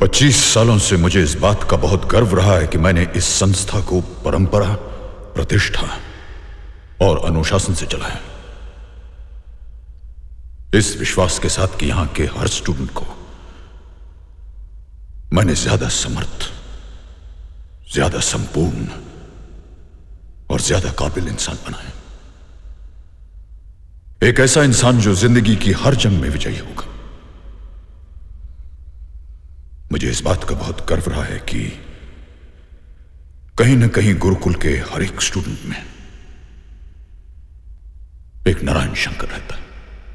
25 सालों से मुझे इस बात का बहुत गर्व रहा है कि मैंने इस संस्था को परंपरा, प्रतिष्ठा और अनुशासन से चलाया, इस विश्वास के साथ कि यहां के हर स्टूडेंट को मैंने ज्यादा समर्थ, ज्यादा संपूर्ण और ज्यादा काबिल इंसान बनाया। एक ऐसा इंसान जो जिंदगी की हर जंग में विजयी होगा। मुझे इस बात का बहुत गर्व रहा है कि कहीं ना कहीं गुरुकुल के हर एक स्टूडेंट में एक नारायण शंकर रहता है।